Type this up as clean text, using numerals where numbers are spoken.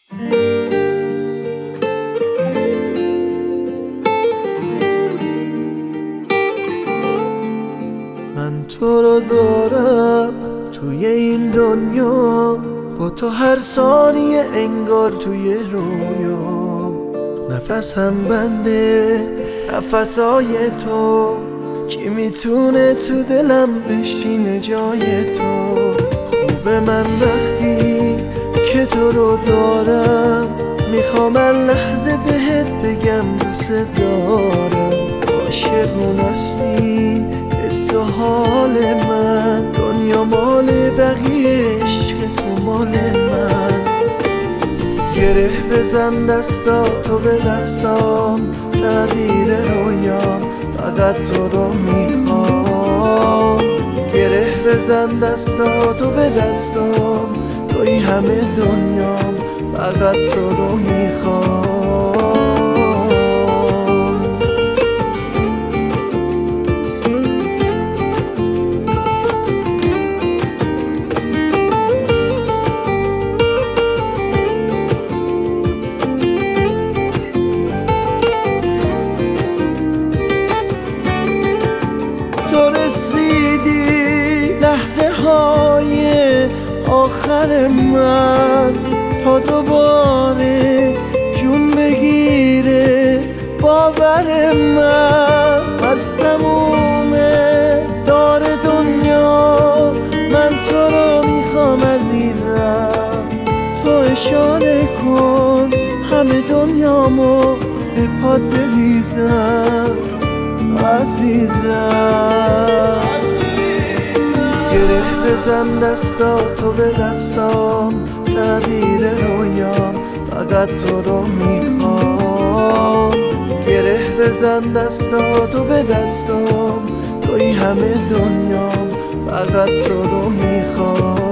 من تو رو دارم توی این دنیا، با تو هر ثانیه انگار توی رویام. نفسم بنده نفسای تو، کی میتونه تو دلم بشینه جای تو. خوبه من وقتی که تو رو دارم، میخوام هر لحظه بهت بگم دوست دارم. عاشقونستی حس و حال من، دنیا مال بقیه، عشق تو مال من. گره بزن دستاتو به دستام، تعبیر رویام فقط تو رو میخوام. گره بزن دستاتو به دستام، توی همه دنیام فقط تو رو میخوام. تو رسیدی لحظه های آخر من، تا دوباره جون بگیره باور من. از تموم دار دنیا من تو رو میخوام عزیزم. تو اشاره کن همه دنیامو به پات بریزم عزیزم. گره بزن دستاتو به دستام، تعبیر رویام فقط تو رو میخوام. گره بزن دستاتو به دستام، توی همه دنیام فقط تو رو میخوام.